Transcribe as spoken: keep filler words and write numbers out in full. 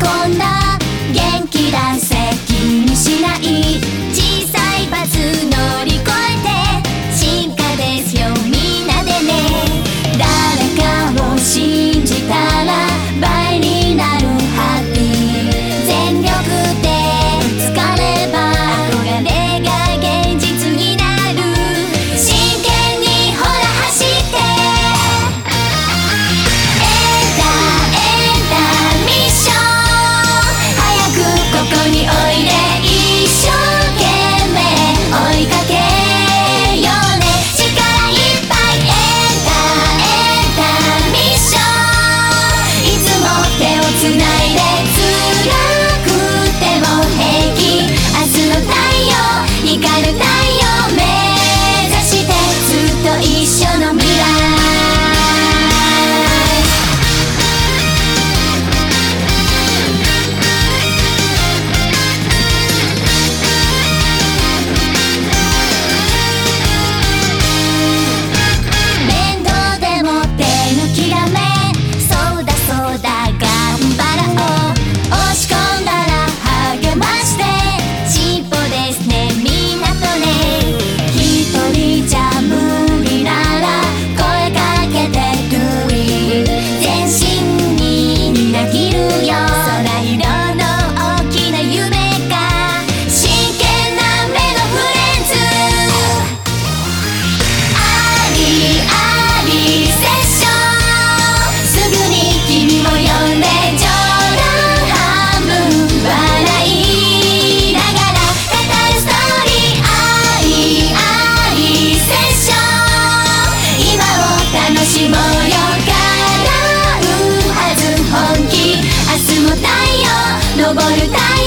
こんな元気だせ気にしない小さいバツ乗り越えて進化ですよみんなでね誰かを信じたら倍になるハッピー全力で疲れば憧れが現実になる真剣にほら走ってエンタエンタミッション早くここにおいで一生懸命追いかけようね力いっぱいエンタエンタミッションいつも手をつないで辛くても平気明日の太陽光る太陽目指してずっと一緒の未来面倒でも手のきらめそうだそうだ頑張ろう押し込んだら励まして進歩ですねみんなとね一人じゃ無理なら声かけて Do it 全身にみなぎるよ空色の大きな夢が真剣な目のフレンズありありセッションすぐに君も呼んで冗談半分笑いながら語るストーリーありありセッション今を楽しもうよ叶うはず本気明日も太陽昇る太陽